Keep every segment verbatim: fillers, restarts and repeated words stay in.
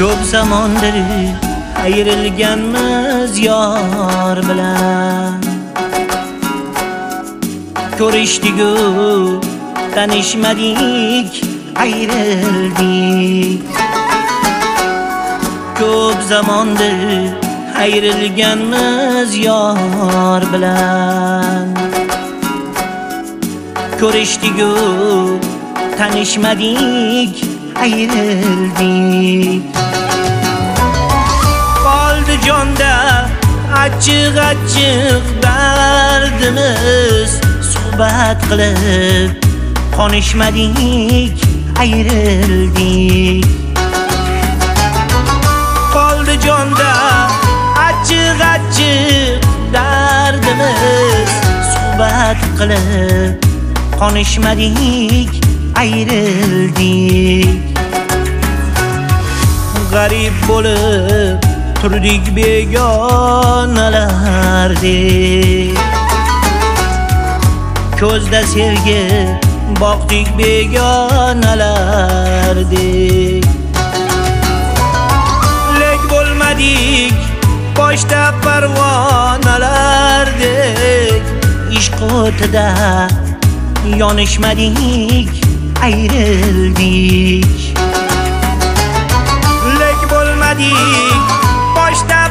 Ko'p zamondir ayrilganmiz yor bilan. Ko'rishdik-u tanishmadik, ayrildik. Ko'p zamondir ayrilganmiz yor bilan. Ko'rishdik-u tanishmadik, ayrildik. Qoldi jonda achchiq-achchiq dardimiz, suhbat qilib qonishmadik, ayrildik. Qoldi jonda achchiq-achchiq dardimiz, suhbat qilib qonishmadik, ayrildik. G'arib bo'lib turdik begonalardek. Ko'zda sevgi boqdik begonalardek. Lek bo'lmadik boshda parvonalardek. Ishq o'tida yonishmadik, ayrildik. Lek bo'lmadik boshda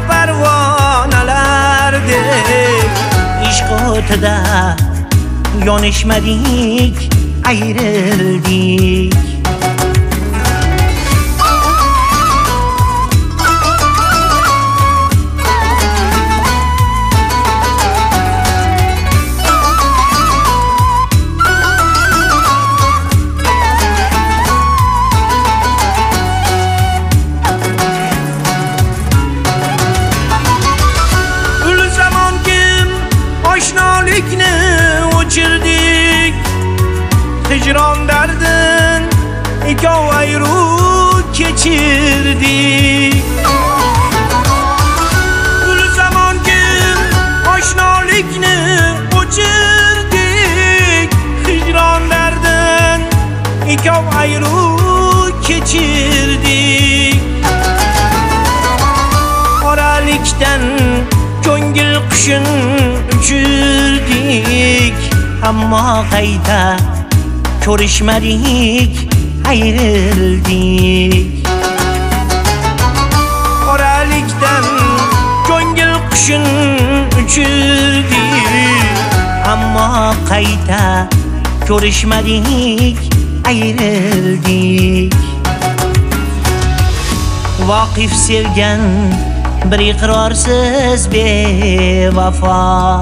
parvonalardek. Ishq o'tida yonishmadik, ayrildik. O'chirdik hijron dardin, ikov ayru kechirdik. Ul zamon kim oshnolikni o'chirdik, hijron dardin, ikov ayru kechirdik. Oralikdan ko'ngil qushun uchirdik, ammo qayta ko'rishmadik, ayrildik. Oralikdan ko'ngil qushun uchirdik, ammo qayta ko'rishmadik, ayrildik. Voqif sevgan bir iqrorsiz bevafo,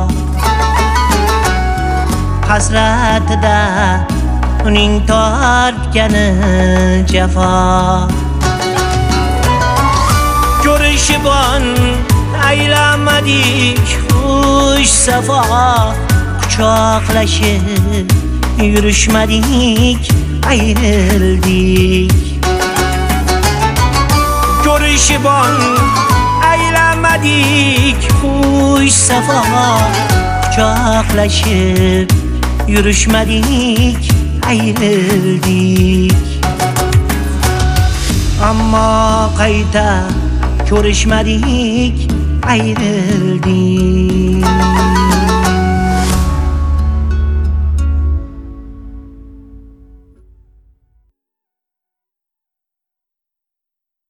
hasratida uning tortgani jafo. Ko'rishibon aylamadik xush safo, quchoqlashib yurishmadik, ayrildik. Ko'rishibon aylamadik xush safo, quchoqlashib yurishmadik, ayrildik. Ammo qayta ko'rishmadik, ayrildik.